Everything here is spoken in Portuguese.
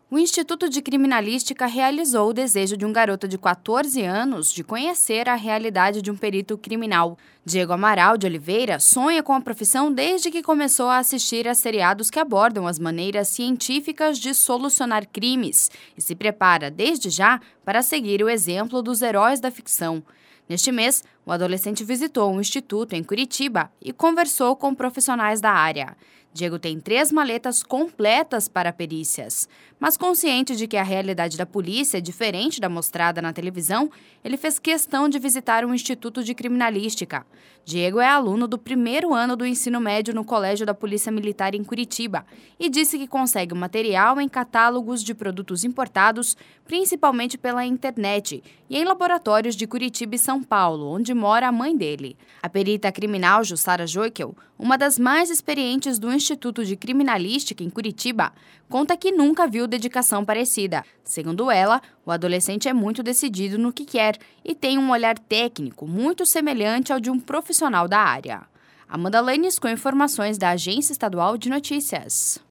O Instituto de Criminalística realizou o desejo de um garoto de 14 anos de conhecer a realidade de um perito criminal. Diego Amaral de Oliveira sonha com a profissão desde que começou a assistir a seriados que abordam as maneiras científicas de solucionar crimes e se prepara, desde já, para seguir o exemplo dos heróis da ficção. Neste mês, o adolescente visitou um instituto em Curitiba e conversou com profissionais da área. Diego tem 3 maletas completas para perícias, mas consciente de que a realidade da polícia é diferente da mostrada na televisão, ele fez questão de visitar um instituto de criminalística. Diego é aluno do 1º ano do ensino médio no Colégio da Polícia Militar em Curitiba e disse que consegue o material em catálogos de produtos importados, principalmente pela internet, e em laboratórios de Curitiba e São Paulo, onde mora a mãe dele. A perita criminal Jussara Joikel, uma das mais experientes do Instituto de Criminalística em Curitiba, conta que nunca viu dedicação parecida. Segundo ela, o adolescente é muito decidido no que quer e tem um olhar técnico muito semelhante ao de um profissional da área. Amanda Lanes com informações da Agência Estadual de Notícias.